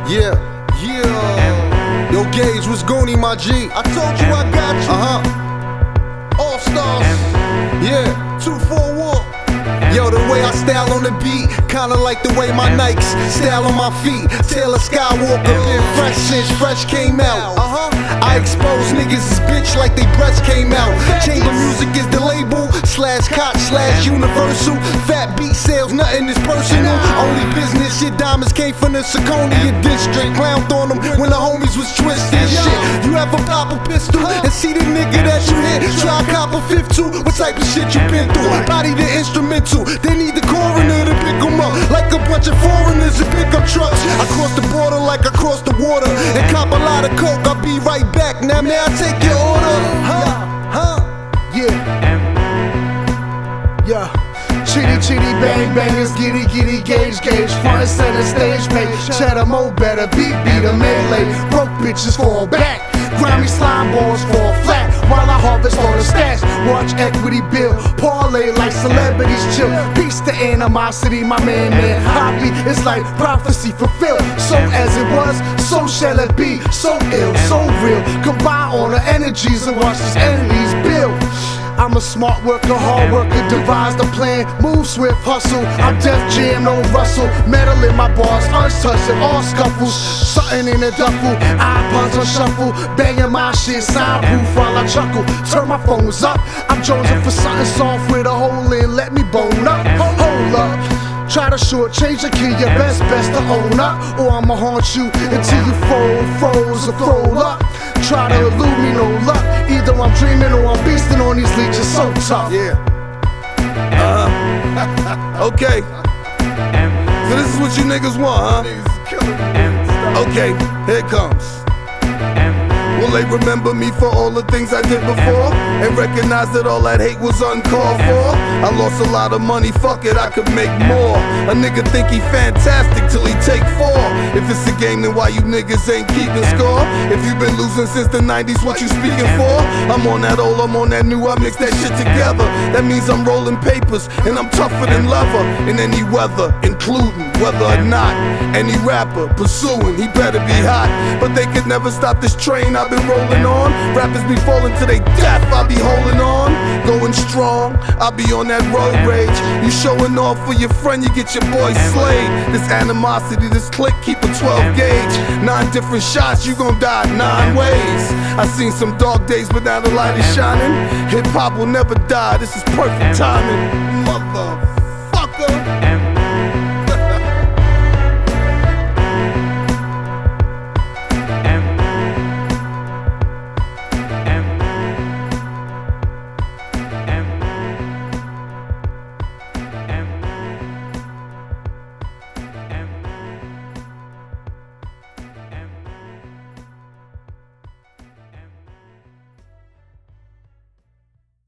Yeah, yeah. Yo, Gage, what's Goonie, my G? I told you I got you. All stars. Yeah, 2-4-war. Yo, the way I style on the beat, kinda like the way my Nikes style on my feet. Taylor Skywalker, been fresh since fresh came out. I expose niggas as bitch like they breasts came out. Chamber Music is the label, /Koch/Universal. Fat beat sales, nothing is personal. Only business, shit diamonds came from the Seconia district. Clowned on them when the homies was twisted. Shit, you ever pop a pistol and see the nigga that you hit? Try cop a 5-2, what type of shit you been through? Body the instrumental, they need the coroner to pick them up. Like a bunch of foreigners in pickup trucks. I cross the border like I cross the water and cop a lot of coke. I'll be right back. Now may I take your order? Yeah. Chitty bang bangers, giddy Gage, front and center stage pay. Cheddar Mo better beat a melee. Broke bitches fall back, grimy slime balls fall flat. While I harvest all the stats, watch equity build, parlay like celebrities chill. Peace to animosity, my man. Hobby is like prophecy fulfilled. So as it was, so shall it be. So ill, so real. Combine all the energies and watch these enemies build. I'm a smart worker, hard worker, devise the plan, move swift, hustle. I'm Def Jam, no Russell. Metal in my bars, untouched, all scuffles. Something in the duffel, iPods on shuffle. Banging my shit, soundproof while I chuckle. Turn my phones up, I'm jonesing for something soft with a hole in. Let me bone up, hold up. Try to shortchange the kid, your best to own up. Or I'ma haunt you until you froze or throw up. Try to elude me, no luck. Either I'm dreaming or I'm beasting on these leeches, so tough. Yeah. Okay. So this is what you niggas want, huh? Okay, here it comes. Will they remember me for all the things I did before? And recognize that all that hate was uncalled for? I lost a lot of money, fuck it, I could make more. A nigga think he fantastic till he take 4. If it's a game, then why you niggas ain't keeping score? If you been losing since the 90s, what you speaking for? I'm on that old, I'm on that new, I mix that shit together. That means I'm rolling papers, and I'm tougher than leather. In any weather, including whether or not any rapper pursuing, he better be hot. But they could never stop this train I've been rolling on. Rappers be falling to their death, I be holding on. Going strong, I be on that road rage. You showing off for your friend, you get your boy slayed. This animosity, this click, keep a 12 gauge. 9 different shots, you gon' die 9 ways. I seen some dark days, but now the light is shining. Hip hop will never die, this is perfect timing. Mother